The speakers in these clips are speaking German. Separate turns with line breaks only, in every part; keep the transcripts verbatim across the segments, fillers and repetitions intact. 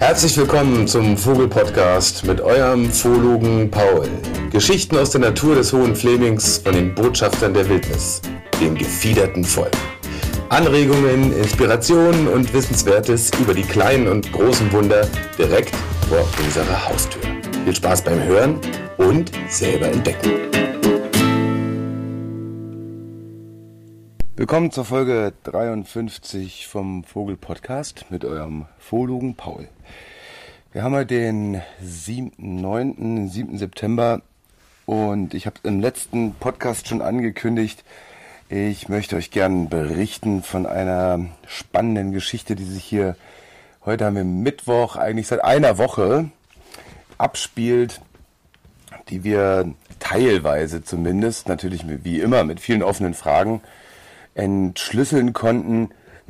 Herzlich willkommen zum Vogel-Podcast mit eurem Zoologen Paul. Geschichten aus der Natur des Hohen Flemings von den Botschaftern der Wildnis, dem gefiederten Volk. Anregungen, Inspirationen und Wissenswertes über die kleinen und großen Wunder direkt vor unserer Haustür. Viel Spaß beim Hören und selber entdecken. Willkommen zur Folge dreiundfünfzig vom Vogel-Podcast mit eurem Zoologen Paul. Wir haben heute den siebten neunten, siebten September und ich habe im letzten Podcast schon angekündigt, ich möchte euch gerne berichten von einer spannenden Geschichte, die sich hier, heute haben wir Mittwoch, eigentlich seit einer Woche abspielt, die wir teilweise zumindest, natürlich wie immer mit vielen offenen Fragen, entschlüsseln konnten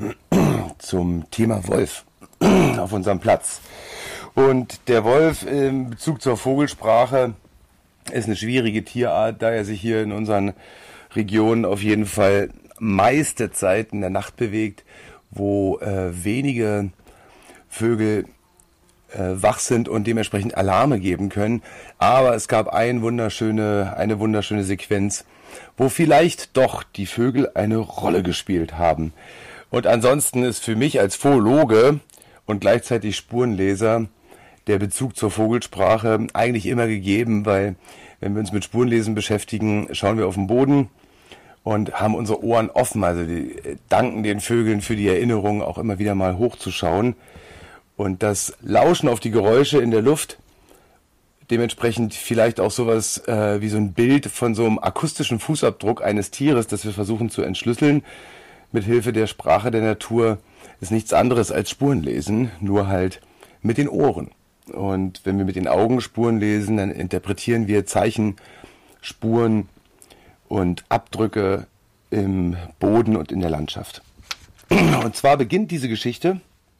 zum Thema Wolf auf unserem Platz. Und der Wolf in Bezug zur Vogelsprache ist eine schwierige Tierart, da er sich hier in unseren Regionen auf jeden Fall meiste Zeit in der Nacht bewegt, wo äh, wenige Vögel äh, wach sind und dementsprechend Alarme geben können. Aber es gab ein wunderschöne, eine wunderschöne Sequenz, wo vielleicht doch die Vögel eine Rolle gespielt haben. Und ansonsten ist für mich als Zoologe und gleichzeitig Spurenleser der Bezug zur Vogelsprache eigentlich immer gegeben, weil wenn wir uns mit Spurenlesen beschäftigen, schauen wir auf den Boden und haben unsere Ohren offen, also die, danken den Vögeln für die Erinnerung, auch immer wieder mal hochzuschauen. Und das Lauschen auf die Geräusche in der Luft, dementsprechend vielleicht auch sowas äh, wie so ein Bild von so einem akustischen Fußabdruck eines Tieres, das wir versuchen zu entschlüsseln, mit Hilfe der Sprache der Natur, ist nichts anderes als Spurenlesen, nur halt mit den Ohren. Und wenn wir mit den Augen Spuren lesen, dann interpretieren wir Zeichen, Spuren und Abdrücke im Boden und in der Landschaft. Und zwar beginnt diese Geschichte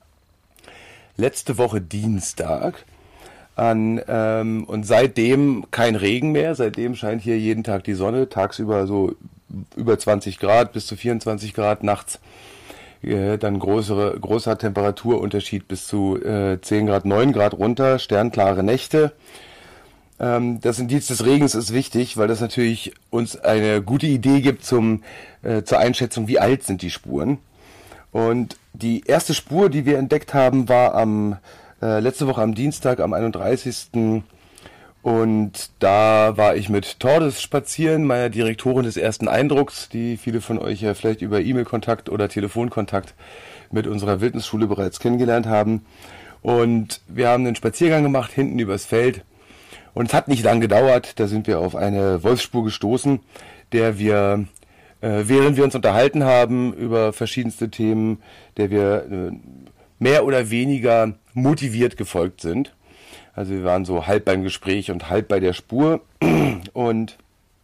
letzte Woche Dienstag an ähm, und seitdem kein Regen mehr. Seitdem scheint hier jeden Tag die Sonne, tagsüber so über zwanzig Grad bis zu vierundzwanzig Grad, nachts äh, dann größere, großer Temperaturunterschied bis zu äh, zehn Grad, neun Grad runter, sternklare Nächte. Ähm, das Indiz des Regens ist wichtig, weil das natürlich uns eine gute Idee gibt zum äh, zur Einschätzung, wie alt sind die Spuren. Und die erste Spur, die wir entdeckt haben, war am äh, letzte Woche am Dienstag, am einunddreißigsten Und da war ich mit Tordes spazieren, meiner Direktorin des ersten Eindrucks, die viele von euch ja vielleicht über E-Mail-Kontakt oder Telefonkontakt mit unserer Wildnisschule bereits kennengelernt haben. Und wir haben einen Spaziergang gemacht, hinten übers Feld. Und es hat nicht lang gedauert, da sind wir auf eine Wolfsspur gestoßen, der wir, äh, während wir uns unterhalten haben über verschiedenste Themen, der wir äh, mehr oder weniger motiviert gefolgt sind. Also wir waren so halb beim Gespräch und halb bei der Spur und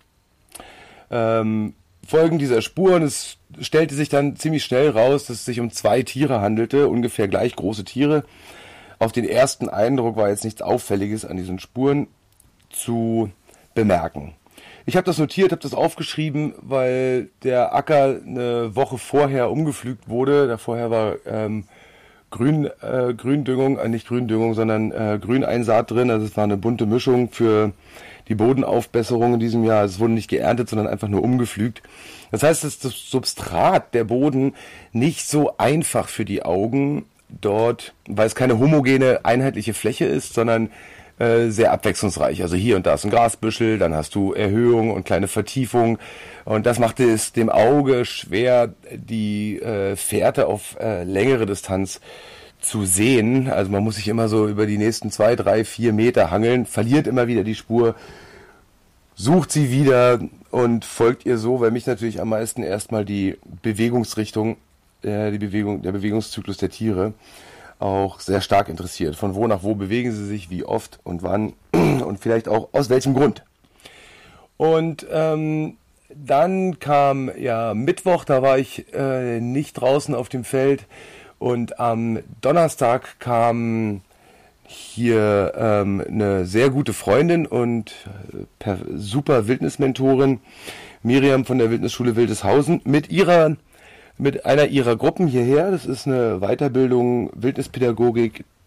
ähm, folgen dieser Spur. Und es stellte sich dann ziemlich schnell raus, dass es sich um zwei Tiere handelte, ungefähr gleich große Tiere. Auf den ersten Eindruck war jetzt nichts Auffälliges an diesen Spuren zu bemerken. Ich habe das notiert, habe das aufgeschrieben, weil der Acker eine Woche vorher umgepflügt wurde. Da vorher war ähm, Grün, äh, Gründüngung, äh, nicht Gründüngung, sondern äh, Grüneinsaat drin. Also es war eine bunte Mischung für die Bodenaufbesserung in diesem Jahr. Also es wurde nicht geerntet, sondern einfach nur umgepflügt. Das heißt, dass das Substrat, der Boden, nicht so einfach für die Augen dort, weil es keine homogene, einheitliche Fläche ist, sondern äh, sehr abwechslungsreich. Also hier und da ist ein Grasbüschel, dann hast du Erhöhung und kleine Vertiefung. Und das machte es dem Auge schwer, die äh, Fährte auf äh, längere Distanz zu sehen. Also man muss sich immer so über die nächsten zwei, drei, vier Meter hangeln, verliert immer wieder die Spur, sucht sie wieder und folgt ihr so, weil mich natürlich am meisten erstmal die Bewegungsrichtung, äh, die Bewegung, der Bewegungszyklus der Tiere auch sehr stark interessiert. Von wo nach wo bewegen sie sich, wie oft und wann und vielleicht auch aus welchem Grund. Und ähm, dann kam ja Mittwoch, da war ich äh, nicht draußen auf dem Feld und am Donnerstag kam hier ähm, eine sehr gute Freundin und äh, per, super Wildnismentorin Miriam von der Wildnisschule Wildeshausen mit ihrer mit einer ihrer Gruppen hierher. Das ist eine Weiterbildung Wildnispädagogik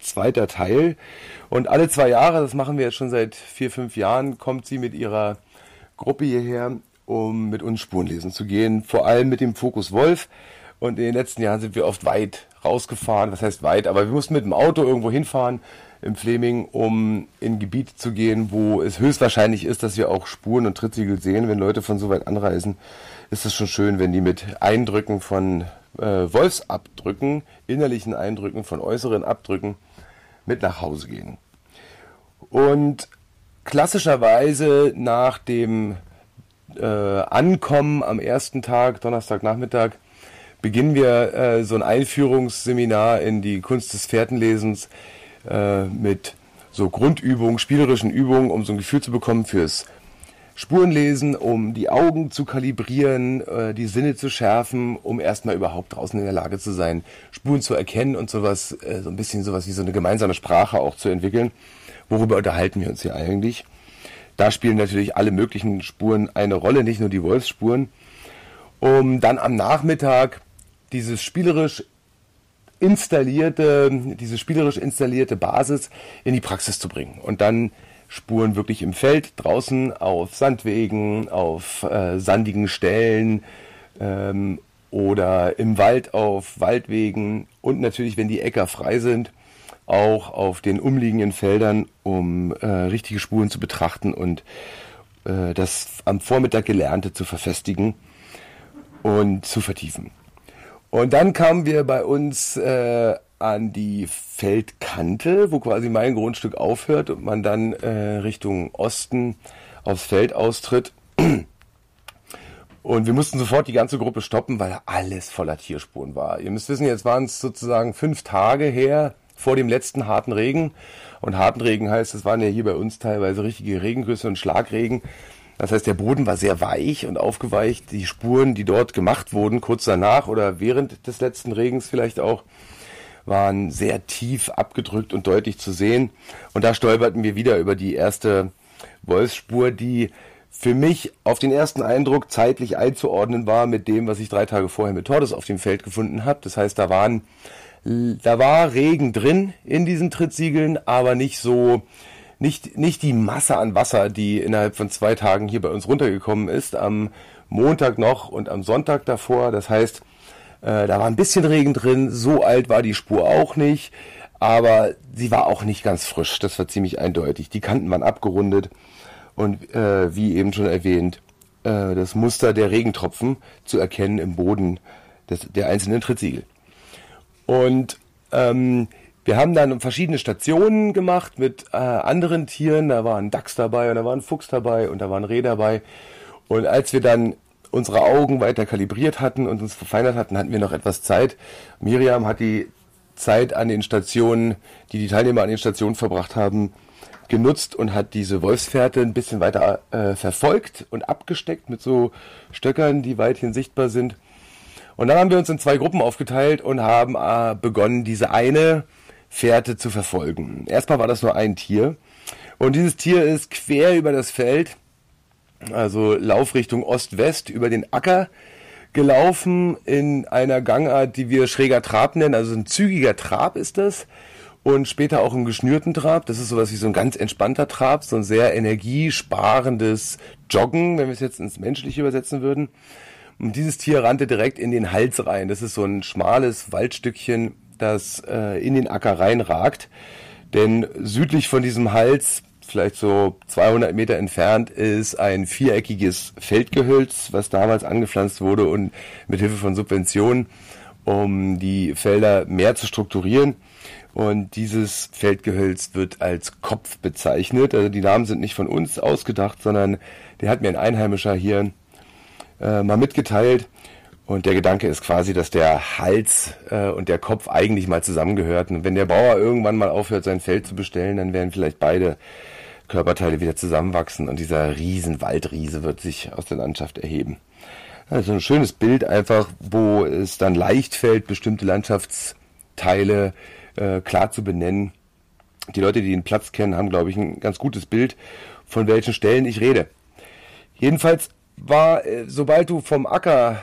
zweiter Teil. Und alle zwei Jahre, das machen wir jetzt schon seit vier, fünf Jahren, kommt sie mit ihrer Gruppe hierher, um mit uns Spurenlesen zu gehen. Vor allem mit dem Fokus Wolf. Und in den letzten Jahren sind wir oft weit rausgefahren. Was heißt weit? Aber wir mussten mit dem Auto irgendwo hinfahren im Fleming, um in ein Gebiet zu gehen, wo es höchstwahrscheinlich ist, dass wir auch Spuren und Trittsiegel sehen. Wenn Leute von so weit anreisen, ist es schon schön, wenn die mit Eindrücken von äh, Wolfsabdrücken, innerlichen Eindrücken von äußeren Abdrücken mit nach Hause gehen. Und klassischerweise nach dem äh, Ankommen am ersten Tag, Donnerstagnachmittag, beginnen wir äh, so ein Einführungsseminar in die Kunst des Fährtenlesens äh, mit so Grundübungen, spielerischen Übungen, um so ein Gefühl zu bekommen fürs Spurenlesen, um die Augen zu kalibrieren, äh, die Sinne zu schärfen, um erstmal überhaupt draußen in der Lage zu sein, Spuren zu erkennen und sowas, äh, so ein bisschen sowas wie so eine gemeinsame Sprache auch zu entwickeln. Worüber unterhalten wir uns hier eigentlich? Da spielen natürlich alle möglichen Spuren eine Rolle, nicht nur die Wolfsspuren, um dann am Nachmittag dieses spielerisch installierte, diese spielerisch installierte Basis in die Praxis zu bringen und dann Spuren wirklich im Feld, draußen auf Sandwegen, auf äh, sandigen Stellen ähm, oder im Wald auf Waldwegen und natürlich, wenn die Äcker frei sind, auch auf den umliegenden Feldern, um äh, richtige Spuren zu betrachten und äh, das am Vormittag Gelernte zu verfestigen und zu vertiefen. Und dann kamen wir bei uns äh, an die Feldkante, wo quasi mein Grundstück aufhört und man dann äh, Richtung Osten aufs Feld austritt. Und wir mussten sofort die ganze Gruppe stoppen, weil alles voller Tierspuren war. Ihr müsst wissen, jetzt waren es sozusagen fünf Tage her vor dem letzten harten Regen. Und harten Regen heißt, es waren ja hier bei uns teilweise richtige Regengüsse und Schlagregen. Das heißt, der Boden war sehr weich und aufgeweicht. Die Spuren, die dort gemacht wurden, kurz danach oder während des letzten Regens vielleicht auch, waren sehr tief abgedrückt und deutlich zu sehen. Und da stolperten wir wieder über die erste Wolfsspur, die für mich auf den ersten Eindruck zeitlich einzuordnen war mit dem, was ich drei Tage vorher mit Tordes auf dem Feld gefunden habe. Das heißt, da waren, da war Regen drin in diesen Trittsiegeln, aber nicht so, nicht, nicht die Masse an Wasser, die innerhalb von zwei Tagen hier bei uns runtergekommen ist, am Montag noch und am Sonntag davor. Das heißt, äh, da war ein bisschen Regen drin, so alt war die Spur auch nicht, aber sie war auch nicht ganz frisch, das war ziemlich eindeutig. Die Kanten waren abgerundet und äh, wie eben schon erwähnt, äh, das Muster der Regentropfen zu erkennen im Boden des, der einzelnen Trittsiegel. Und ähm, wir haben dann verschiedene Stationen gemacht mit äh, anderen Tieren. Da war ein Dachs dabei und da war ein Fuchs dabei und da war ein Reh dabei. Und als wir dann unsere Augen weiter kalibriert hatten und uns verfeinert hatten, hatten wir noch etwas Zeit. Miriam hat die Zeit an den Stationen, die die Teilnehmer an den Stationen verbracht haben, genutzt und hat diese Wolfsfährte ein bisschen weiter äh, verfolgt und abgesteckt mit so Stöckern, die weithin sichtbar sind. Und dann haben wir uns in zwei Gruppen aufgeteilt und haben äh, begonnen, diese eine Fährte zu verfolgen. Erstmal war das nur ein Tier und dieses Tier ist quer über das Feld, also Laufrichtung Ost-West, über den Acker gelaufen in einer Gangart, die wir schräger Trab nennen, also ein zügiger Trab ist das und später auch einen geschnürten Trab. Das ist sowas wie so ein ganz entspannter Trab, so ein sehr energiesparendes Joggen, wenn wir es jetzt ins Menschliche übersetzen würden. Und dieses Tier rannte direkt in den Hals rein. Das ist so ein schmales Waldstückchen, das äh, in den Acker reinragt. Denn südlich von diesem Hals, vielleicht so zweihundert Meter entfernt, ist ein viereckiges Feldgehölz, was damals angepflanzt wurde und mit Hilfe von Subventionen, um die Felder mehr zu strukturieren. Und dieses Feldgehölz wird als Kopf bezeichnet. Also die Namen sind nicht von uns ausgedacht, sondern der hat mir ein Einheimischer hier äh, mal mitgeteilt. Und der Gedanke ist quasi, dass der Hals äh, und der Kopf eigentlich mal zusammengehörten. Und wenn der Bauer irgendwann mal aufhört, sein Feld zu bestellen, dann werden vielleicht beide Körperteile wieder zusammenwachsen und dieser riesen Waldriese wird sich aus der Landschaft erheben. Also ein schönes Bild einfach, wo es dann leicht fällt, bestimmte Landschaftsteile äh, klar zu benennen. Die Leute, die den Platz kennen, haben, glaube ich, ein ganz gutes Bild, von welchen Stellen ich rede. Jedenfalls war, äh, sobald du vom Acker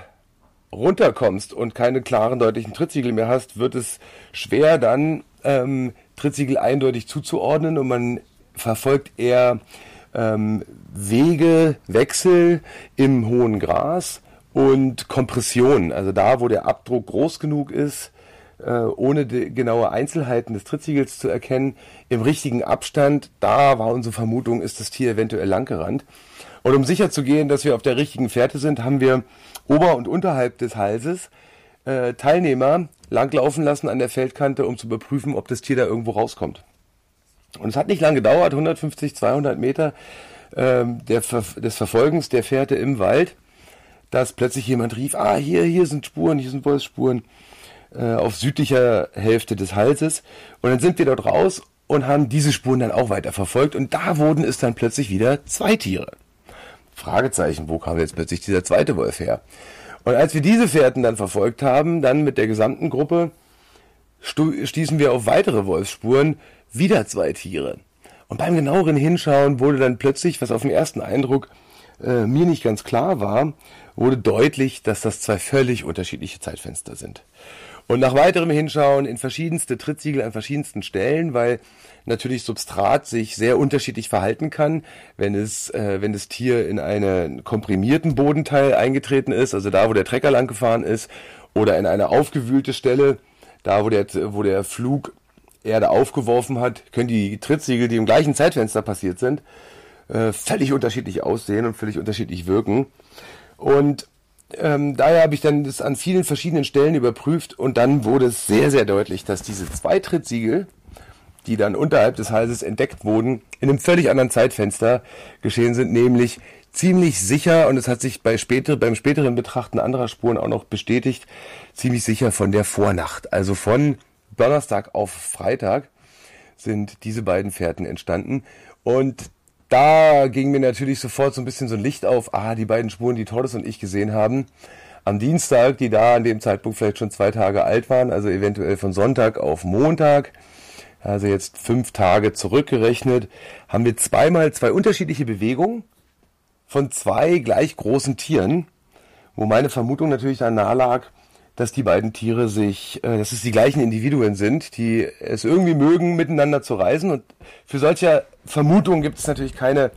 runterkommst und keine klaren, deutlichen Trittsiegel mehr hast, wird es schwer dann ähm, Trittsiegel eindeutig zuzuordnen und man verfolgt eher ähm, Wege, Wechsel im hohen Gras und Kompression. Also da, wo der Abdruck groß genug ist, äh, ohne die genaue Einzelheiten des Trittsiegels zu erkennen, im richtigen Abstand, da war unsere Vermutung, ist das Tier eventuell langgerannt. Und um sicher zu gehen, dass wir auf der richtigen Fährte sind, haben wir ober- und unterhalb des Halses äh, Teilnehmer langlaufen lassen an der Feldkante, um zu überprüfen, ob das Tier da irgendwo rauskommt. Und es hat nicht lange gedauert, hundertfünfzig, zweihundert Meter ähm, der Ver- des Verfolgens der Fährte im Wald, dass plötzlich jemand rief, ah, hier, hier sind Spuren, hier sind Wolfsspuren äh, auf südlicher Hälfte des Halses. Und dann sind wir dort raus und haben diese Spuren dann auch weiter verfolgt. Und da wurden es dann plötzlich wieder zwei Tiere. Fragezeichen, wo kam jetzt plötzlich dieser zweite Wolf her? Und als wir diese Fährten dann verfolgt haben, dann mit der gesamten Gruppe, stu- stießen wir auf weitere Wolfsspuren, wieder zwei Tiere. Und beim genaueren Hinschauen wurde dann plötzlich, was auf den ersten Eindruck äh, mir nicht ganz klar war, wurde deutlich, dass das zwei völlig unterschiedliche Zeitfenster sind. Und nach weiterem Hinschauen in verschiedenste Trittsiegel an verschiedensten Stellen, weil natürlich Substrat sich sehr unterschiedlich verhalten kann, wenn es, äh, wenn das Tier in einen komprimierten Bodenteil eingetreten ist, also da, wo der Trecker lang gefahren ist, oder in eine aufgewühlte Stelle, da, wo der, wo der Flug Erde aufgeworfen hat, können die Trittsiegel, die im gleichen Zeitfenster passiert sind, äh, völlig unterschiedlich aussehen und völlig unterschiedlich wirken. Und ähm, daher habe ich dann das an vielen verschiedenen Stellen überprüft und dann wurde es sehr, sehr deutlich, dass diese zwei Trittsiegel, die dann unterhalb des Halses entdeckt wurden, in einem völlig anderen Zeitfenster geschehen sind, nämlich ziemlich sicher, und es hat sich bei später, beim späteren Betrachten anderer Spuren auch noch bestätigt, ziemlich sicher von der Vornacht. Also von Donnerstag auf Freitag sind diese beiden Fährten entstanden. Und da ging mir natürlich sofort so ein bisschen so ein Licht auf, ah, die beiden Spuren, die Tordes und ich gesehen haben, am Dienstag, die da an dem Zeitpunkt vielleicht schon zwei Tage alt waren, also eventuell von Sonntag auf Montag, also jetzt fünf Tage zurückgerechnet, haben wir zweimal zwei unterschiedliche Bewegungen von zwei gleich großen Tieren, wo meine Vermutung natürlich dann nahe lag, dass die beiden Tiere sich, äh, dass es die gleichen Individuen sind, die es irgendwie mögen, miteinander zu reisen. Und für solche Vermutungen gibt es natürlich keine,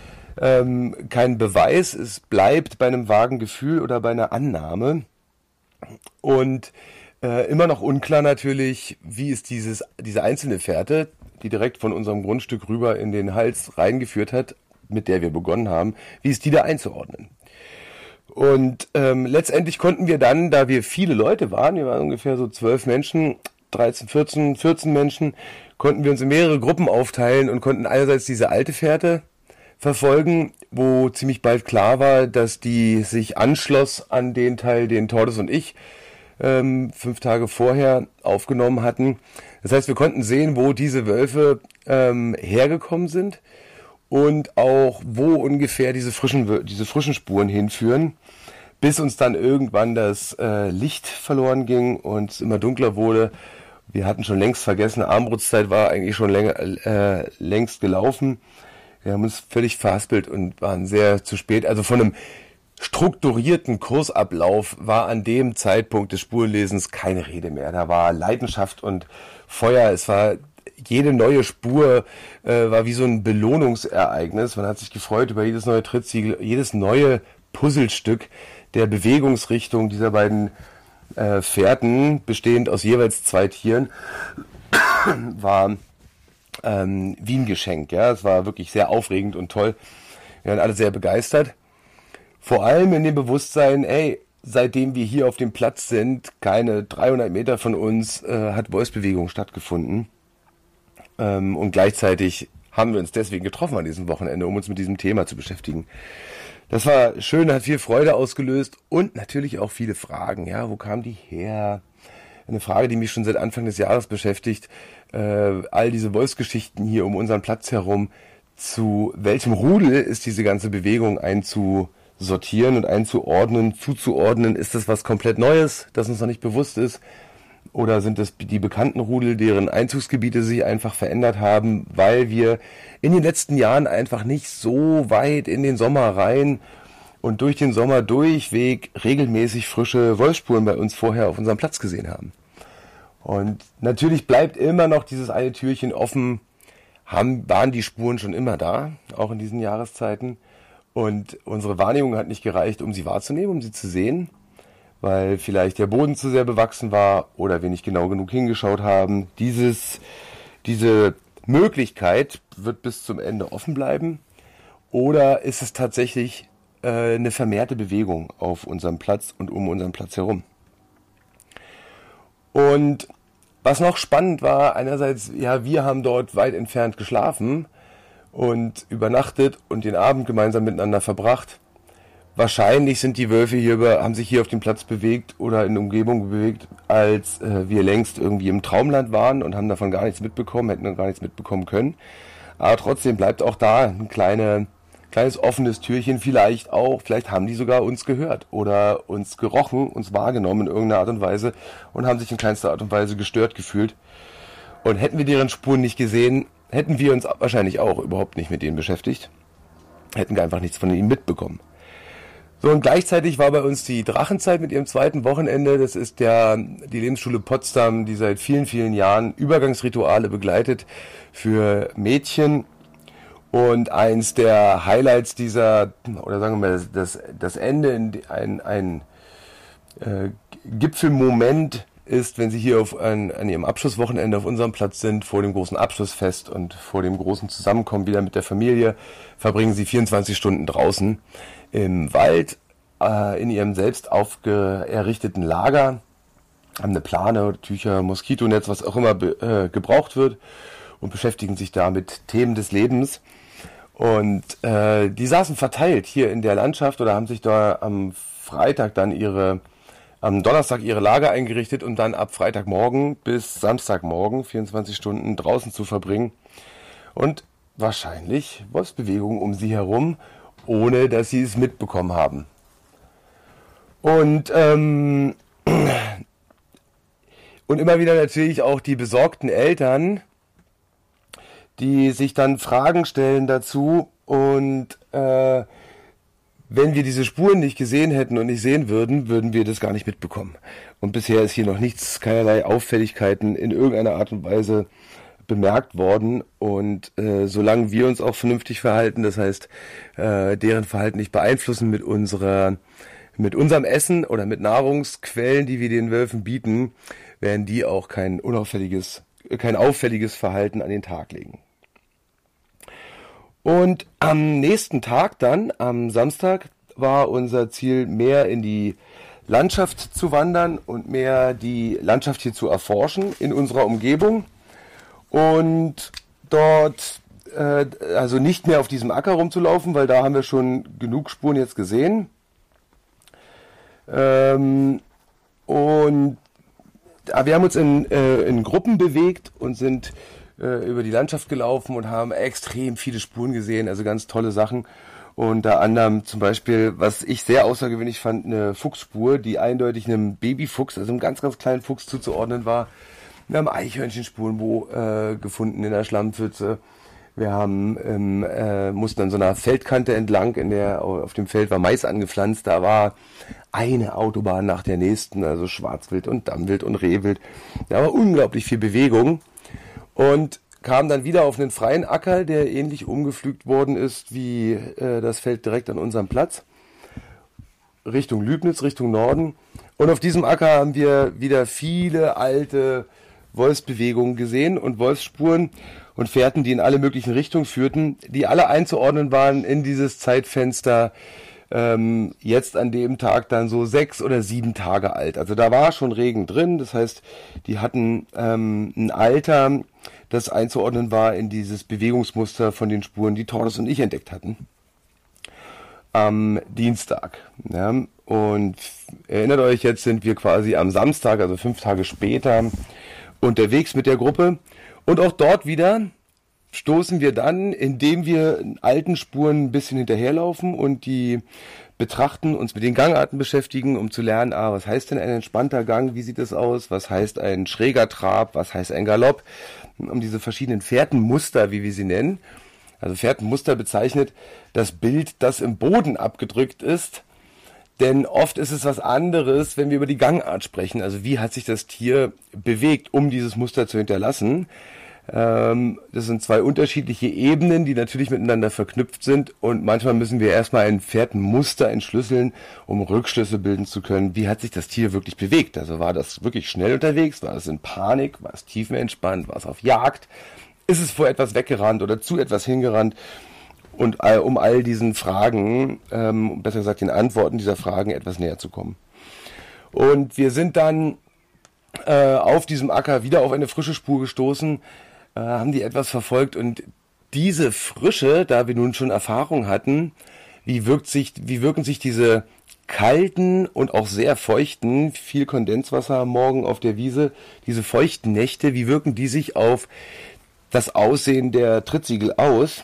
ähm, keinen Beweis. Es bleibt bei einem vagen Gefühl oder bei einer Annahme. Und äh, immer noch unklar natürlich, wie ist dieses, diese einzelne Fährte, die direkt von unserem Grundstück rüber in den Hals reingeführt hat, mit der wir begonnen haben, wie ist die da einzuordnen? Und ähm, letztendlich konnten wir dann, da wir viele Leute waren, wir waren ungefähr so zwölf Menschen, dreizehn, vierzehn, vierzehn Menschen, konnten wir uns in mehrere Gruppen aufteilen und konnten einerseits diese alte Fährte verfolgen, wo ziemlich bald klar war, dass die sich anschloss an den Teil, den Tordes und ich ähm, fünf Tage vorher aufgenommen hatten. Das heißt, wir konnten sehen, wo diese Wölfe ähm, hergekommen sind und auch wo ungefähr diese frischen, diese frischen Spuren hinführen, bis uns dann irgendwann das äh, Licht verloren ging und es immer dunkler wurde. Wir hatten schon längst vergessen, Armbrustzeit war eigentlich schon länger, äh, längst gelaufen. Wir haben uns völlig verhaspelt und waren sehr zu spät. Also von einem strukturierten Kursablauf war an dem Zeitpunkt des Spurenlesens keine Rede mehr. Da war Leidenschaft und Feuer. Es war jede neue Spur äh, war wie so ein Belohnungsereignis. Man hat sich gefreut über jedes neue Trittsiegel, jedes neue Puzzlestück der Bewegungsrichtung dieser beiden äh, Fährten, bestehend aus jeweils zwei Tieren, war ähm, wie ein Geschenk. Ja, es war wirklich sehr aufregend und toll. Wir waren alle sehr begeistert. Vor allem in dem Bewusstsein, ey, seitdem wir hier auf dem Platz sind, keine dreihundert Meter von uns, äh, hat Wolfsbewegung stattgefunden. Ähm, und gleichzeitig haben wir uns deswegen getroffen an diesem Wochenende, um uns mit diesem Thema zu beschäftigen. Das war schön, hat viel Freude ausgelöst und natürlich auch viele Fragen. Ja, wo kamen die her? Eine Frage, die mich schon seit Anfang des Jahres beschäftigt. Äh, all diese Wolfsgeschichten hier um unseren Platz herum. Zu welchem Rudel ist diese ganze Bewegung einzusortieren und einzuordnen, zuzuordnen? Ist das was komplett Neues, das uns noch nicht bewusst ist? Oder sind es die bekannten Rudel, deren Einzugsgebiete sich einfach verändert haben, weil wir in den letzten Jahren einfach nicht so weit in den Sommer rein und durch den Sommer durchweg regelmäßig frische Wolfsspuren bei uns vorher auf unserem Platz gesehen haben? Und natürlich bleibt immer noch dieses eine Türchen offen. Haben, waren die Spuren schon immer da, auch in diesen Jahreszeiten. Und unsere Wahrnehmung hat nicht gereicht, um sie wahrzunehmen, um sie zu sehen, weil vielleicht der Boden zu sehr bewachsen war oder wir nicht genau genug hingeschaut haben. Dieses, diese Möglichkeit wird bis zum Ende offen bleiben. Oder ist es tatsächlich äh, eine vermehrte Bewegung auf unserem Platz und um unseren Platz herum? Und was noch spannend war, einerseits, ja, wir haben dort weit entfernt geschlafen und übernachtet und den Abend gemeinsam miteinander verbracht. Wahrscheinlich sind die Wölfe hier über, haben sich hier auf dem Platz bewegt oder in der Umgebung bewegt, als äh, wir längst irgendwie im Traumland waren und haben davon gar nichts mitbekommen, hätten gar nichts mitbekommen können. Aber trotzdem bleibt auch da ein kleine, kleines offenes Türchen, vielleicht auch, vielleicht haben die sogar uns gehört oder uns gerochen, uns wahrgenommen in irgendeiner Art und Weise und haben sich in keinster Art und Weise gestört gefühlt. Und hätten wir deren Spuren nicht gesehen, hätten wir uns wahrscheinlich auch überhaupt nicht mit denen beschäftigt. Hätten wir einfach nichts von ihnen mitbekommen. So, und gleichzeitig war bei uns die Drachenzeit mit ihrem zweiten Wochenende. Das ist der, die Lebensschule Potsdam, die seit vielen, vielen Jahren Übergangsrituale begleitet für Mädchen. Und eins der Highlights dieser, oder sagen wir mal, das, das Ende, in ein, ein äh, Gipfelmoment ist, wenn sie hier auf ein, an ihrem Abschlusswochenende auf unserem Platz sind, vor dem großen Abschlussfest und vor dem großen Zusammenkommen wieder mit der Familie, verbringen sie vierundzwanzig Stunden draußen im Wald, äh, in ihrem selbst aufge- errichteten Lager, haben eine Plane, Tücher, Moskitonetz, was auch immer be- äh, gebraucht wird und beschäftigen sich da mit Themen des Lebens. Und äh, die saßen verteilt hier in der Landschaft oder haben sich da am Freitag dann ihre, am Donnerstag ihre Lager eingerichtet und dann ab Freitagmorgen bis Samstagmorgen vierundzwanzig Stunden draußen zu verbringen. Und wahrscheinlich Wolfsbewegungen um sie herum, ohne dass sie es mitbekommen haben. Und, ähm, und immer wieder natürlich auch die besorgten Eltern, die sich dann Fragen stellen dazu und äh, wenn wir diese Spuren nicht gesehen hätten und nicht sehen würden, würden wir das gar nicht mitbekommen. Und bisher ist hier noch nichts, keinerlei Auffälligkeiten in irgendeiner Art und Weise bemerkt worden. Und äh, solange wir uns auch vernünftig verhalten, das heißt, äh, deren Verhalten nicht beeinflussen mit unserer, mit unserem Essen oder mit Nahrungsquellen, die wir den Wölfen bieten, werden die auch kein unauffälliges, kein auffälliges Verhalten an den Tag legen. Und am nächsten Tag dann, am Samstag, war unser Ziel, mehr in die Landschaft zu wandern und mehr die Landschaft hier zu erforschen in unserer Umgebung. Und dort, äh, also nicht mehr auf diesem Acker rumzulaufen, weil da haben wir schon genug Spuren jetzt gesehen. Ähm, und aber wir haben uns in, äh, in Gruppen bewegt und sind über die Landschaft gelaufen und haben extrem viele Spuren gesehen, also ganz tolle Sachen. Unter anderem zum Beispiel, was ich sehr außergewöhnlich fand, eine Fuchsspur, die eindeutig einem Babyfuchs, also einem ganz, ganz kleinen Fuchs zuzuordnen war. Wir haben Eichhörnchenspuren wo, äh, gefunden in der Schlammpfütze. Wir haben, ähm, äh, mussten an so einer Feldkante entlang, in der auf dem Feld war Mais angepflanzt, da war eine Autobahn nach der nächsten, also Schwarzwild und Dammwild und Rehwild. Da war unglaublich viel Bewegung. Und kam dann wieder auf einen freien Acker, der ähnlich umgepflügt worden ist wie äh, das Feld direkt an unserem Platz. Richtung Lübnitz, Richtung Norden. Und auf diesem Acker haben wir wieder viele alte Wolfsbewegungen gesehen und Wolfsspuren und Fährten, die in alle möglichen Richtungen führten, die alle einzuordnen waren in dieses Zeitfenster, ähm, jetzt an dem Tag dann so sechs oder sieben Tage alt. Also da war schon Regen drin, das heißt, die hatten ähm, ein Alter, das einzuordnen war in dieses Bewegungsmuster von den Spuren, die Tordes und ich entdeckt hatten. Am Dienstag. Ja. Und erinnert euch, jetzt sind wir quasi am Samstag, also fünf Tage später, unterwegs mit der Gruppe. Und auch dort wieder stoßen wir dann, indem wir alten Spuren ein bisschen hinterherlaufen und die betrachten, uns mit den Gangarten beschäftigen, um zu lernen, ah, was heißt denn ein entspannter Gang, wie sieht das aus, was heißt ein schräger Trab, was heißt ein Galopp, um diese verschiedenen Fährtenmuster, wie wir sie nennen. Also Fährtenmuster bezeichnet das Bild, das im Boden abgedrückt ist, Denn oft ist es was anderes, wenn wir über die Gangart sprechen. Also wie hat sich das Tier bewegt, um dieses Muster zu hinterlassen? Ähm, das sind zwei unterschiedliche Ebenen, die natürlich miteinander verknüpft sind. Und manchmal müssen wir erstmal ein Pferdmuster entschlüsseln, um Rückschlüsse bilden zu können. Wie hat sich das Tier wirklich bewegt? Also war das wirklich schnell unterwegs? War es in Panik? War es tiefenentspannt? War es auf Jagd? Ist es vor etwas weggerannt oder zu etwas hingerannt? Und all, um all diesen Fragen, ähm, besser gesagt den Antworten dieser Fragen etwas näher zu kommen. Und wir sind dann äh, auf diesem Acker wieder auf eine frische Spur gestoßen, äh, haben die etwas verfolgt und diese Frische, da wir nun schon Erfahrung hatten, wie wirkt sich, wie wirken sich diese kalten und auch sehr feuchten, viel Kondenswasser am Morgen auf der Wiese, diese feuchten Nächte, wie wirken die sich auf das Aussehen der Trittsiegel aus?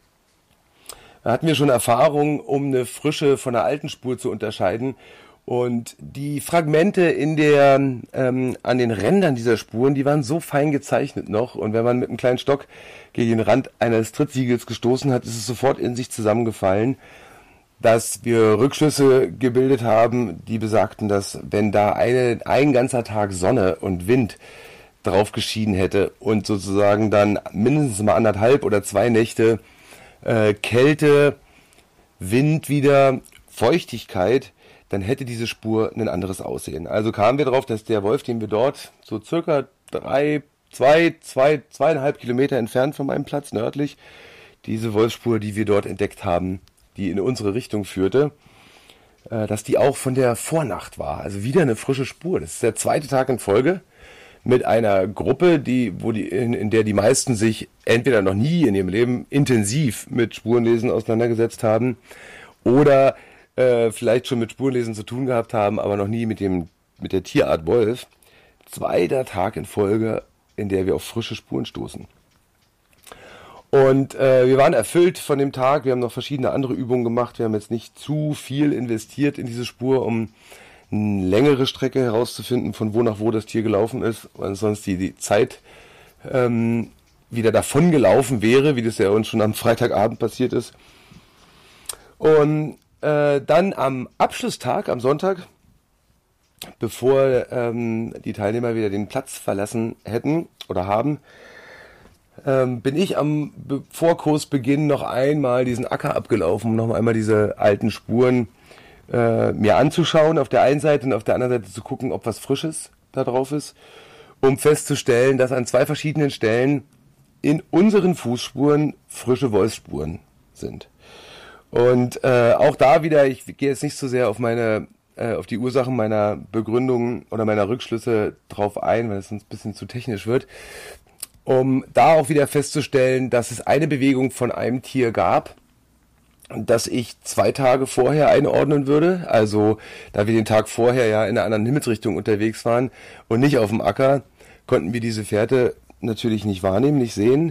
Da hatten wir schon Erfahrung, um eine frische von einer alten Spur zu unterscheiden. Und die Fragmente in der, ähm, an den Rändern dieser Spuren, die waren so fein gezeichnet noch. Und wenn man mit einem kleinen Stock gegen den Rand eines Trittsiegels gestoßen hat, ist es sofort in sich zusammengefallen, dass wir Rückschlüsse gebildet haben, die besagten, dass wenn da eine, ein ganzer Tag Sonne und Wind drauf geschienen hätte und sozusagen dann mindestens mal anderthalb oder zwei Nächte Äh, Kälte, Wind wieder, Feuchtigkeit, dann hätte diese Spur ein anderes Aussehen. Also kamen wir darauf, dass der Wolf, den wir dort so circa drei, zwei, zwei, zweieinhalb Kilometer entfernt von meinem Platz nördlich, diese Wolfsspur, die wir dort entdeckt haben, die in unsere Richtung führte, äh, dass die auch von der Vornacht war. Also wieder eine frische Spur. Das ist der zweite Tag in Folge mit einer Gruppe, die, wo die, in, in der die meisten sich entweder noch nie in ihrem Leben intensiv mit Spurenlesen auseinandergesetzt haben oder äh, vielleicht schon mit Spurenlesen zu tun gehabt haben, aber noch nie mit dem, mit der Tierart Wolf. Zweiter Tag in Folge, in der wir auf frische Spuren stoßen. Und äh, wir waren erfüllt von dem Tag. Wir haben noch verschiedene andere Übungen gemacht. Wir haben jetzt nicht zu viel investiert in diese Spur, um eine längere Strecke herauszufinden, von wo nach wo das Tier gelaufen ist, weil sonst die, die Zeit ähm, wieder davon gelaufen wäre, wie das ja uns schon am Freitagabend passiert ist. Und äh, dann am Abschlusstag, am Sonntag, bevor ähm, die Teilnehmer wieder den Platz verlassen hätten oder haben, ähm, bin ich am Vorkursbeginn noch einmal diesen Acker abgelaufen, um noch einmal diese alten Spuren Äh, mir anzuschauen, auf der einen Seite und auf der anderen Seite zu gucken, ob was Frisches da drauf ist, um festzustellen, dass an zwei verschiedenen Stellen in unseren Fußspuren frische Wolfsspuren sind. Und äh, auch da wieder, ich gehe jetzt nicht so sehr auf meine, äh, auf die Ursachen meiner Begründungen oder meiner Rückschlüsse drauf ein, weil es sonst ein bisschen zu technisch wird, um da auch wieder festzustellen, dass es eine Bewegung von einem Tier gab, dass ich zwei Tage vorher einordnen würde. Also, da wir den Tag vorher ja in einer anderen Himmelsrichtung unterwegs waren und nicht auf dem Acker, konnten wir diese Fährte natürlich nicht wahrnehmen, nicht sehen.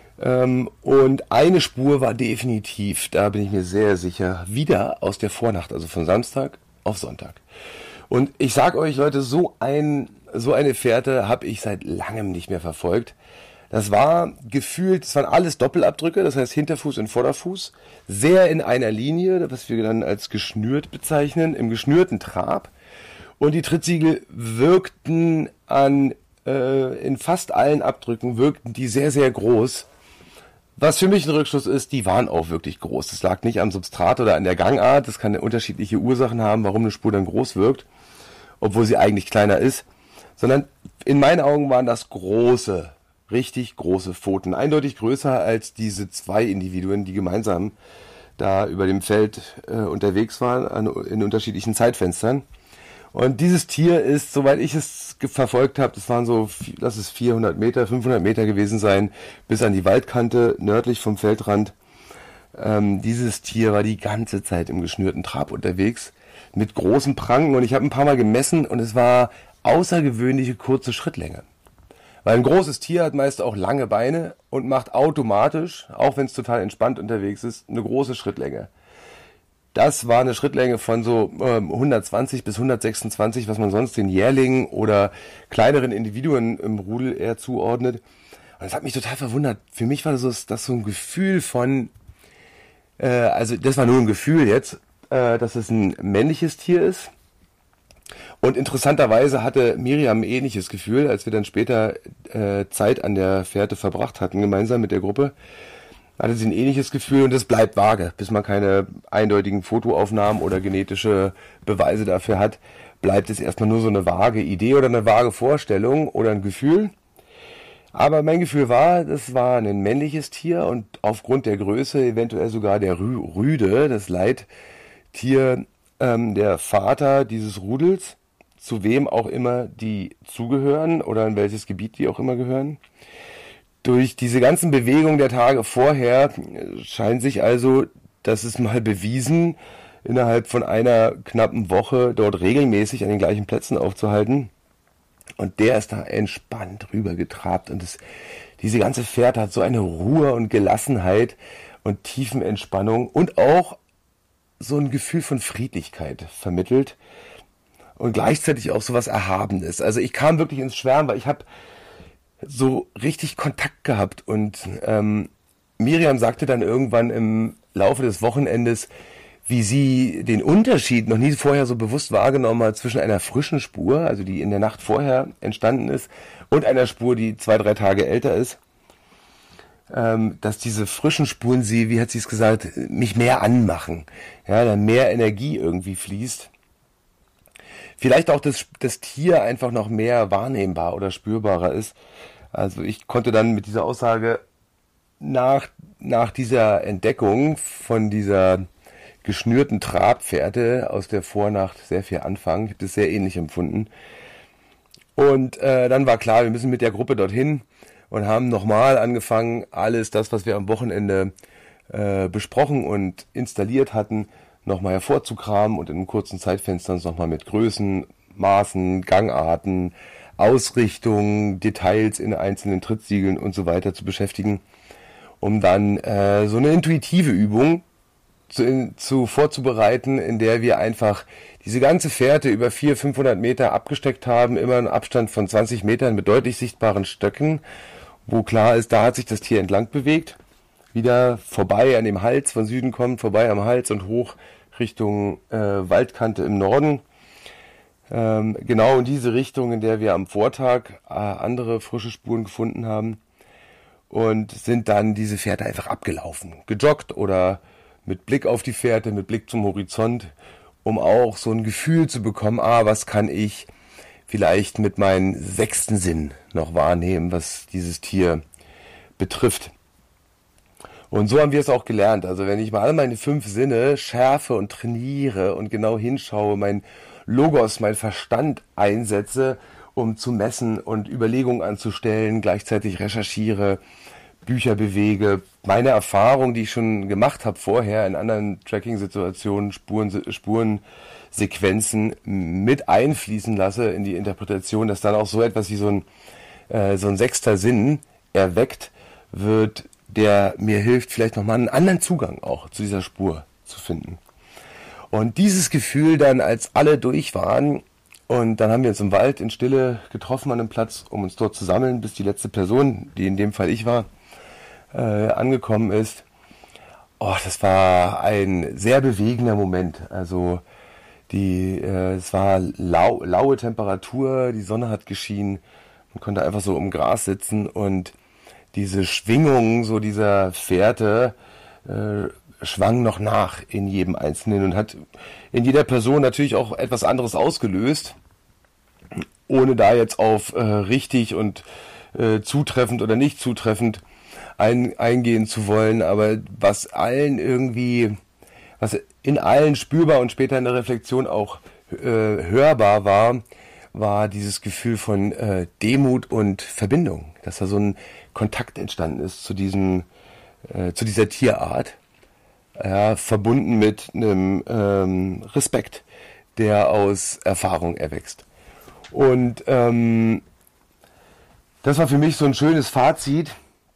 Und eine Spur war definitiv, da bin ich mir sehr sicher, wieder aus der Vornacht, also von Samstag auf Sonntag. Und ich sag euch, Leute, so ein, so eine Fährte habe ich seit langem nicht mehr verfolgt. Das war gefühlt, das waren alles Doppelabdrücke, das heißt Hinterfuß und Vorderfuß, sehr in einer Linie, was wir dann als geschnürt bezeichnen, im geschnürten Trab. Und die Trittsiegel wirkten an, äh, in fast allen Abdrücken wirkten die sehr, sehr groß. Was für mich ein Rückschluss ist, die waren auch wirklich groß. Das lag nicht am Substrat oder an der Gangart, das kann unterschiedliche Ursachen haben, warum eine Spur dann groß wirkt, obwohl sie eigentlich kleiner ist, sondern in meinen Augen waren das große, richtig große Pfoten, eindeutig größer als diese zwei Individuen, die gemeinsam da über dem Feld äh, unterwegs waren, an, in unterschiedlichen Zeitfenstern. Und dieses Tier ist, soweit ich es verfolgt habe, das waren so, lass es vierhundert Meter, fünfhundert Meter gewesen sein, bis an die Waldkante nördlich vom Feldrand. Ähm, dieses Tier war die ganze Zeit im geschnürten Trab unterwegs, mit großen Pranken. Und ich habe ein paar Mal gemessen und es war außergewöhnliche kurze Schrittlänge. Weil ein großes Tier hat meist auch lange Beine und macht automatisch, auch wenn es total entspannt unterwegs ist, eine große Schrittlänge. Das war eine Schrittlänge von so ähm, hundertzwanzig bis hundertsechsundzwanzig, was man sonst den Jährlingen oder kleineren Individuen im Rudel eher zuordnet. Und das hat mich total verwundert. Für mich war das, das so ein Gefühl von, äh, also das war nur ein Gefühl jetzt, äh, dass es ein männliches Tier ist. Und interessanterweise hatte Miriam ein ähnliches Gefühl, als wir dann später äh, Zeit an der Fährte verbracht hatten, gemeinsam mit der Gruppe. Hatte sie ein ähnliches Gefühl und es bleibt vage, bis man keine eindeutigen Fotoaufnahmen oder genetische Beweise dafür hat, bleibt es erstmal nur so eine vage Idee oder eine vage Vorstellung oder ein Gefühl. Aber mein Gefühl war, das war ein männliches Tier und aufgrund der Größe eventuell sogar der Rü- Rüde, das Leittier, ähm, der Vater dieses Rudels, zu wem auch immer die zugehören oder in welches Gebiet die auch immer gehören. Durch diese ganzen Bewegungen der Tage vorher scheint sich also, das ist mal bewiesen, innerhalb von einer knappen Woche dort regelmäßig an den gleichen Plätzen aufzuhalten. Und der ist da entspannt rübergetrabt. Und das, diese ganze Fährte hat so eine Ruhe und Gelassenheit und Tiefenentspannung und auch so ein Gefühl von Friedlichkeit vermittelt. Und gleichzeitig auch so was Erhabenes. Also ich kam wirklich ins Schwärmen, weil ich habe so richtig Kontakt gehabt. Und ähm, Miriam sagte dann irgendwann im Laufe des Wochenendes, wie sie den Unterschied noch nie vorher so bewusst wahrgenommen hat zwischen einer frischen Spur, also die in der Nacht vorher entstanden ist, und einer Spur, die zwei, drei Tage älter ist. Ähm, dass diese frischen Spuren sie, wie hat sie es gesagt, mich mehr anmachen. Ja, da mehr Energie irgendwie fließt. Vielleicht auch das, das Tier einfach noch mehr wahrnehmbar oder spürbarer ist. Also ich konnte dann mit dieser Aussage nach, nach dieser Entdeckung von dieser geschnürten Trabfährte aus der Vornacht sehr viel anfangen. Ich habe das sehr ähnlich empfunden. Und äh, dann war klar, wir müssen mit der Gruppe dorthin und haben nochmal angefangen, alles das, was wir am Wochenende äh, besprochen und installiert hatten, nochmal hervorzukramen und in einem kurzen Zeitfenster uns nochmal mit Größen, Maßen, Gangarten, Ausrichtung, Details in einzelnen Trittsiegeln und so weiter zu beschäftigen, um dann äh, so eine intuitive Übung zu, in, zu vorzubereiten, in der wir einfach diese ganze Fährte über vierhundert, fünfhundert Meter abgesteckt haben, immer einen Abstand von zwanzig Metern mit deutlich sichtbaren Stöcken, wo klar ist, da hat sich das Tier entlang bewegt, wieder vorbei an dem Hals, von Süden kommt, vorbei am Hals und hoch Richtung äh, Waldkante im Norden. Ähm, genau in diese Richtung, in der wir am Vortag äh, andere frische Spuren gefunden haben. Und sind dann diese Fährte einfach abgelaufen, gejoggt oder mit Blick auf die Fährte, mit Blick zum Horizont, um auch so ein Gefühl zu bekommen, ah, was kann ich vielleicht mit meinem sechsten Sinn noch wahrnehmen, was dieses Tier betrifft. Und so haben wir es auch gelernt. Also wenn ich mal alle meine fünf Sinne schärfe und trainiere und genau hinschaue, mein Logos, mein Verstand einsetze, um zu messen und Überlegungen anzustellen, gleichzeitig recherchiere, Bücher bewege, meine Erfahrung, die ich schon gemacht habe vorher in anderen Tracking-Situationen, Spuren, Spurensequenzen mit einfließen lasse in die Interpretation, dass dann auch so etwas wie so ein, äh, so ein sechster Sinn erweckt wird, der mir hilft, vielleicht nochmal einen anderen Zugang auch zu dieser Spur zu finden. Und dieses Gefühl dann, als alle durch waren, und dann haben wir uns im Wald in Stille getroffen an einem Platz, um uns dort zu sammeln, bis die letzte Person, die in dem Fall ich war, äh, angekommen ist. Oh, das war ein sehr bewegender Moment. Also die, äh, es war lau, laue Temperatur, die Sonne hat geschienen, man konnte einfach so im Gras sitzen und diese Schwingung so dieser Fährte äh, schwang noch nach in jedem Einzelnen und hat in jeder Person natürlich auch etwas anderes ausgelöst, ohne da jetzt auf äh, richtig und äh, zutreffend oder nicht zutreffend ein, eingehen zu wollen, aber was allen irgendwie, was in allen spürbar und später in der Reflexion auch äh, hörbar war, war dieses Gefühl von äh, Demut und Verbindung, dass da so ein Kontakt entstanden ist zu diesem, äh, zu dieser Tierart, ja, verbunden mit einem ähm, Respekt, der aus Erfahrung erwächst. Und ähm, das war für mich so ein schönes Fazit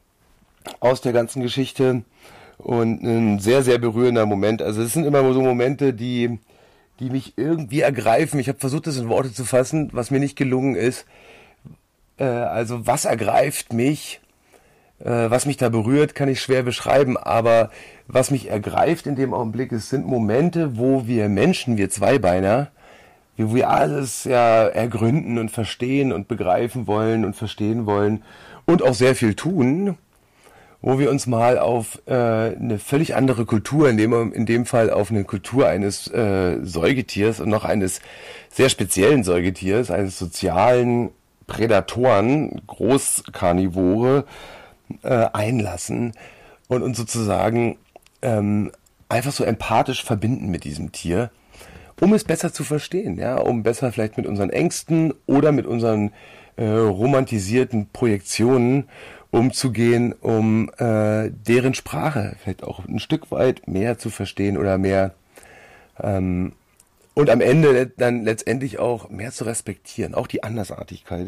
aus der ganzen Geschichte und ein sehr, sehr berührender Moment. Also es sind immer so Momente, die, die mich irgendwie ergreifen. Ich habe versucht, das in Worte zu fassen, was mir nicht gelungen ist. Äh, also was ergreift mich, Äh, was mich da berührt, kann ich schwer beschreiben, aber was mich ergreift in dem Augenblick, es sind Momente, wo wir Menschen, wir Zweibeiner, wie wir alles ja ergründen und verstehen und begreifen wollen und verstehen wollen und auch sehr viel tun, wo wir uns mal auf äh, eine völlig andere Kultur, in dem, in dem Fall auf eine Kultur eines äh, Säugetiers und noch eines sehr speziellen Säugetiers, eines sozialen Prädatoren, Großkarnivore, äh, einlassen und uns sozusagen ähm, einfach so empathisch verbinden mit diesem Tier, um es besser zu verstehen, ja, um besser vielleicht mit unseren Ängsten oder mit unseren äh, romantisierten Projektionen umzugehen, um äh, deren Sprache vielleicht auch ein Stück weit mehr zu verstehen oder mehr ähm, und am Ende dann letztendlich auch mehr zu respektieren, auch die Andersartigkeit.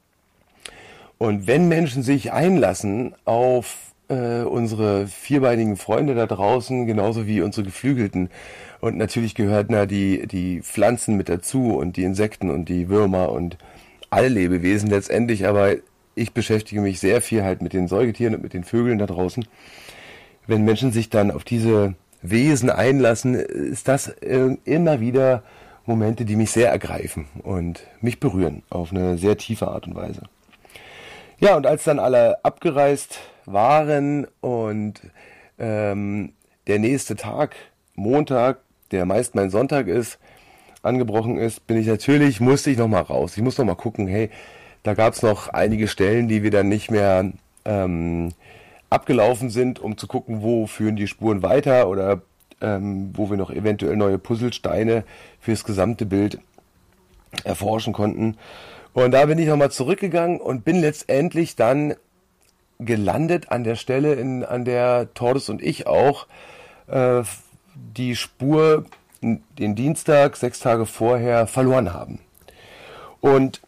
Und wenn Menschen sich einlassen auf äh, unsere vierbeinigen Freunde da draußen, genauso wie unsere Geflügelten, und natürlich gehört na die die Pflanzen mit dazu und die Insekten und die Würmer und alle Lebewesen letztendlich, aber ich beschäftige mich sehr viel halt mit den Säugetieren und mit den Vögeln da draußen. Wenn Menschen sich dann auf diese Wesen einlassen, ist das äh, immer wieder Momente, die mich sehr ergreifen und mich berühren auf eine sehr tiefe Art und Weise. Ja, und als dann alle abgereist waren und ähm, der nächste Tag, Montag, der meist mein Sonntag ist, angebrochen ist, bin ich natürlich, musste ich nochmal raus. Ich muss nochmal gucken, hey, da gab es noch einige Stellen, die wir dann nicht mehr ähm, abgelaufen sind, um zu gucken, wo führen die Spuren weiter oder ähm, wo wir noch eventuell neue Puzzlesteine fürs gesamte Bild erforschen konnten. Und da bin ich nochmal zurückgegangen und bin letztendlich dann gelandet an der Stelle, in, an der Tordes und ich auch äh, die Spur den Dienstag, sechs Tage vorher, verloren haben. Und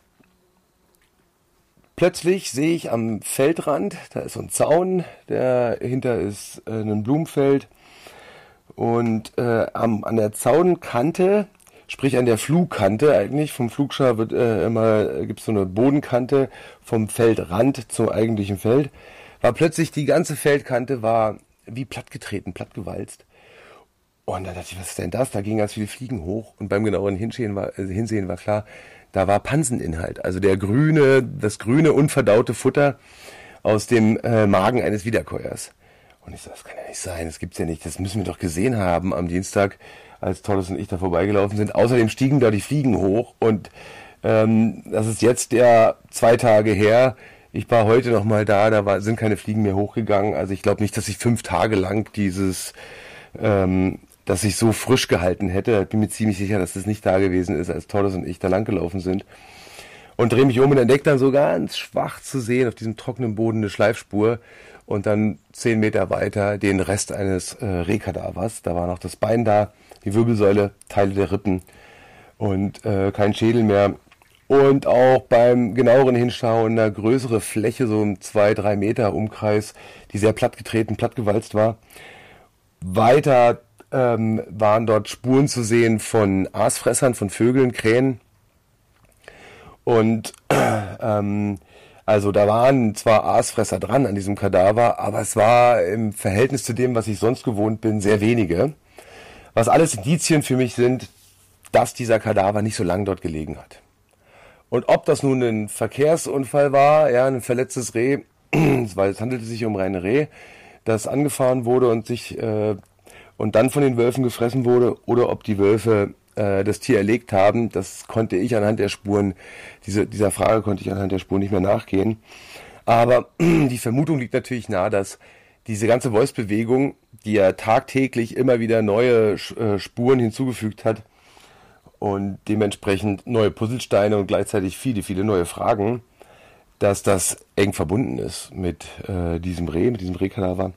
plötzlich sehe ich am Feldrand, da ist so ein Zaun, dahinter ist äh, ein Blumenfeld und äh, am, an der Zaunkante, sprich an der Flugkante eigentlich, vom Flugschar wird äh, immer, gibt es so eine Bodenkante vom Feldrand zum eigentlichen Feld, war plötzlich die ganze Feldkante war wie plattgetreten, plattgewalzt. Und dann dachte ich, was ist denn das? Da gingen ganz viele Fliegen hoch und beim genaueren Hinsehen war, äh, Hinsehen war klar, da war Panseninhalt, also der grüne, das grüne unverdaute Futter aus dem äh, Magen eines Wiederkäuers. Und ich so, das kann ja nicht sein, das gibt's ja nicht, das müssen wir doch gesehen haben am Dienstag, als Tordes und ich da vorbeigelaufen sind. Außerdem stiegen da die Fliegen hoch und ähm, das ist jetzt ja zwei Tage her. Ich war heute noch mal da, da war, sind keine Fliegen mehr hochgegangen. Also ich glaube nicht, dass ich fünf Tage lang dieses ähm, dass ich so frisch gehalten hätte. Ich bin mir ziemlich sicher, dass das nicht da gewesen ist, als Tordes und ich da lang gelaufen sind. Und drehe mich um und entdecke dann so ganz schwach zu sehen auf diesem trockenen Boden eine Schleifspur und dann zehn Meter weiter den Rest eines äh, Rehkadavers. Da war noch das Bein da, die Wirbelsäule, Teile der Rippen und äh, kein Schädel mehr. Und auch beim genaueren Hinschauen eine größere Fläche, so um zwei, drei Meter Umkreis, die sehr plattgetreten, plattgewalzt war. Weiter Ähm, waren dort Spuren zu sehen von Aasfressern, von Vögeln, Krähen. Und ähm, also da waren zwar Aasfresser dran an diesem Kadaver, aber es war im Verhältnis zu dem, was ich sonst gewohnt bin, sehr wenige. Was alles Indizien für mich sind, dass dieser Kadaver nicht so lange dort gelegen hat. Und ob das nun ein Verkehrsunfall war, ja, ein verletztes Reh, weil es handelte sich um ein Reh, das angefahren wurde und sich äh, und dann von den Wölfen gefressen wurde, oder ob die Wölfe äh, das Tier erlegt haben, das konnte ich anhand der Spuren, diese, dieser Frage konnte ich anhand der Spuren nicht mehr nachgehen. Aber die Vermutung liegt natürlich nahe, dass diese ganze Wolfsbewegung, die ja tagtäglich immer wieder neue äh, Spuren hinzugefügt hat und dementsprechend neue Puzzlesteine und gleichzeitig viele, viele neue Fragen, dass das eng verbunden ist mit äh, diesem Reh, mit diesem Rehkadaver.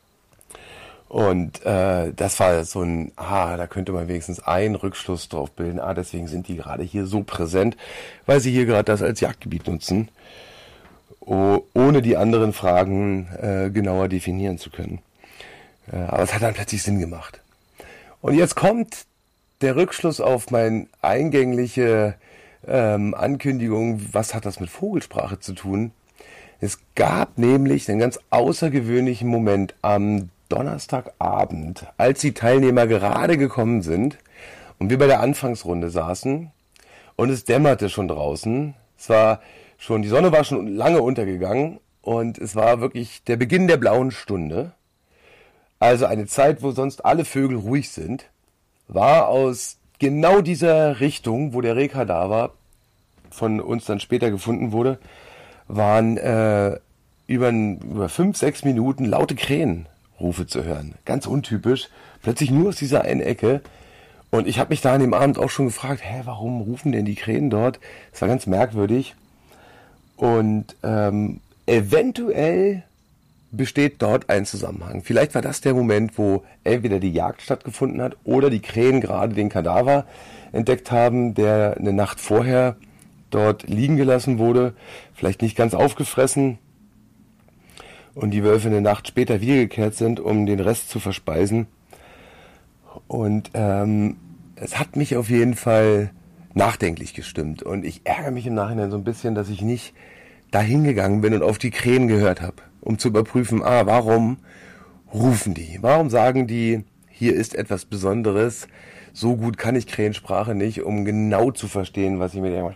Und äh, das war so ein, ah, da könnte man wenigstens einen Rückschluss drauf bilden. Ah, deswegen sind die gerade hier so präsent, weil sie hier gerade das als Jagdgebiet nutzen, oh, ohne die anderen Fragen äh, genauer definieren zu können. Äh, aber es hat dann plötzlich Sinn gemacht. Und jetzt kommt der Rückschluss auf meine eingängliche ähm, Ankündigung, was hat das mit Vogelsprache zu tun? Es gab nämlich einen ganz außergewöhnlichen Moment am Donnerstagabend, als die Teilnehmer gerade gekommen sind und wir bei der Anfangsrunde saßen und es dämmerte schon draußen. Es war schon, die Sonne war schon lange untergegangen und es war wirklich der Beginn der blauen Stunde. Also eine Zeit, wo sonst alle Vögel ruhig sind, war aus genau dieser Richtung, wo der Rehkadaver von uns dann später gefunden wurde, waren äh, über, über fünf, sechs Minuten laute Krähenrufe zu hören. Ganz untypisch. Plötzlich nur aus dieser einen Ecke. Und ich habe mich da an dem Abend auch schon gefragt, hä, warum rufen denn die Krähen dort? Das war ganz merkwürdig. Und ähm, eventuell besteht dort ein Zusammenhang. Vielleicht war das der Moment, wo entweder die Jagd stattgefunden hat oder die Krähen gerade den Kadaver entdeckt haben, der eine Nacht vorher dort liegen gelassen wurde, vielleicht nicht ganz aufgefressen und die Wölfe eine Nacht später wiedergekehrt sind, um den Rest zu verspeisen. Und ähm, es hat mich auf jeden Fall nachdenklich gestimmt und ich ärgere mich im Nachhinein so ein bisschen, dass ich nicht dahin gegangen bin und auf die Krähen gehört habe, um zu überprüfen, ah, warum rufen die? Warum sagen die, hier ist etwas Besonderes? So gut kann ich Krähensprache nicht, um genau zu verstehen, was ich mit dem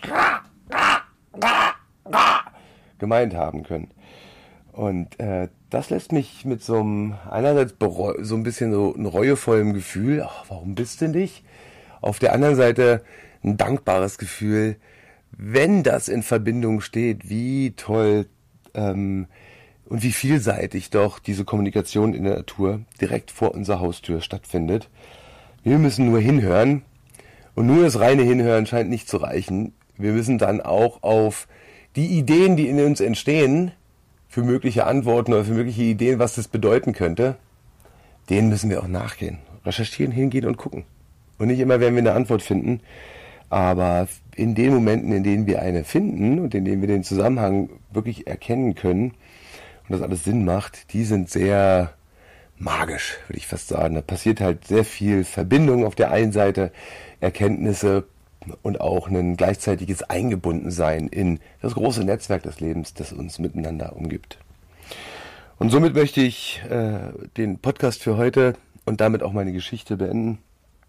gemeint haben können. Und äh, das lässt mich mit so einem, einerseits bereu- so ein bisschen so ein reuevollem Gefühl, ach, warum bist du nicht? Auf der anderen Seite ein dankbares Gefühl, wenn das in Verbindung steht, wie toll ähm, und wie vielseitig doch diese Kommunikation in der Natur direkt vor unserer Haustür stattfindet. Wir müssen nur hinhören und nur das reine Hinhören scheint nicht zu reichen. Wir müssen dann auch auf die Ideen, die in uns entstehen, für mögliche Antworten oder für mögliche Ideen, was das bedeuten könnte, denen müssen wir auch nachgehen. Recherchieren, hingehen und gucken. Und nicht immer werden wir eine Antwort finden, aber in den Momenten, in denen wir eine finden und in denen wir den Zusammenhang wirklich erkennen können und das alles Sinn macht, die sind sehr magisch, würde ich fast sagen. Da passiert halt sehr viel Verbindung auf der einen Seite, Erkenntnisse und auch ein gleichzeitiges Eingebundensein in das große Netzwerk des Lebens, das uns miteinander umgibt. Und somit möchte ich äh, den Podcast für heute und damit auch meine Geschichte beenden.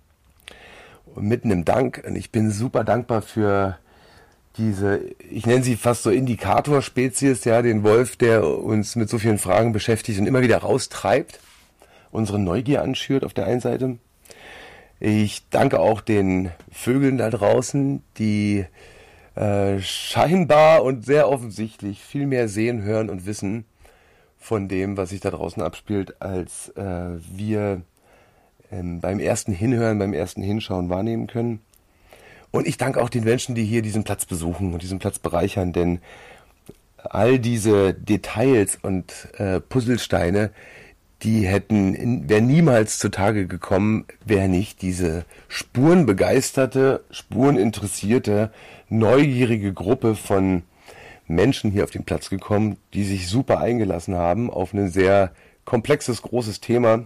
Und mit einem Dank. Und ich bin super dankbar für diese, ich nenne sie fast so Indikatorspezies, ja, den Wolf, der uns mit so vielen Fragen beschäftigt und immer wieder raustreibt, unsere Neugier anschürt auf der einen Seite. Ich danke auch den Vögeln da draußen, die äh, scheinbar und sehr offensichtlich viel mehr sehen, hören und wissen von dem, was sich da draußen abspielt, als äh, wir ähm, beim ersten Hinhören, beim ersten Hinschauen wahrnehmen können. Und ich danke auch den Menschen, die hier diesen Platz besuchen und diesen Platz bereichern, denn all diese Details und äh, Puzzlesteine, die hätten, wären niemals zutage gekommen, wäre nicht diese spurenbegeisterte, spureninteressierte, neugierige Gruppe von Menschen hier auf den Platz gekommen, die sich super eingelassen haben auf ein sehr komplexes, großes Thema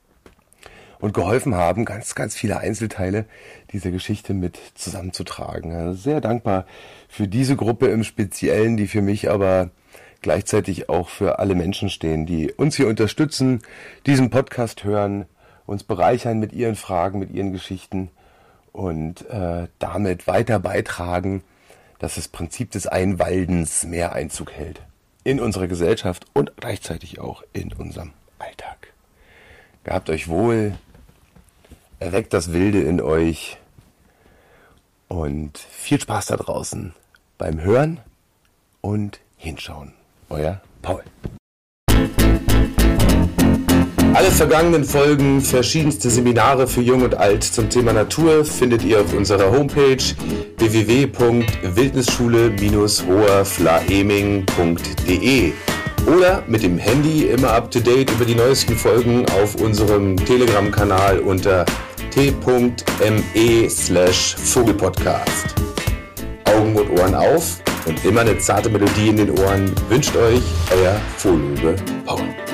und geholfen haben, ganz, ganz viele Einzelteile dieser Geschichte mit zusammenzutragen. Also sehr dankbar für diese Gruppe im Speziellen, die für mich aber gleichzeitig auch für alle Menschen stehen, die uns hier unterstützen, diesen Podcast hören, uns bereichern mit ihren Fragen, mit ihren Geschichten und äh, damit weiter beitragen, dass das Prinzip des Einwaldens mehr Einzug hält in unserer Gesellschaft und gleichzeitig auch in unserem Alltag. Gehabt euch wohl, erweckt das Wilde in euch und viel Spaß da draußen beim Hören und Hinschauen. Euer Paul. Alle vergangenen Folgen, verschiedenste Seminare für Jung und Alt zum Thema Natur findet ihr auf unserer Homepage w w w punkt wildnisschule Bindestrich hoherflaeming punkt d e oder mit dem Handy immer up to date über die neuesten Folgen auf unserem Telegram-Kanal unter t punkt m e slash vogelpodcast. Augen und Ohren auf und immer eine zarte Melodie in den Ohren wünscht euch euer Fohluge Paul.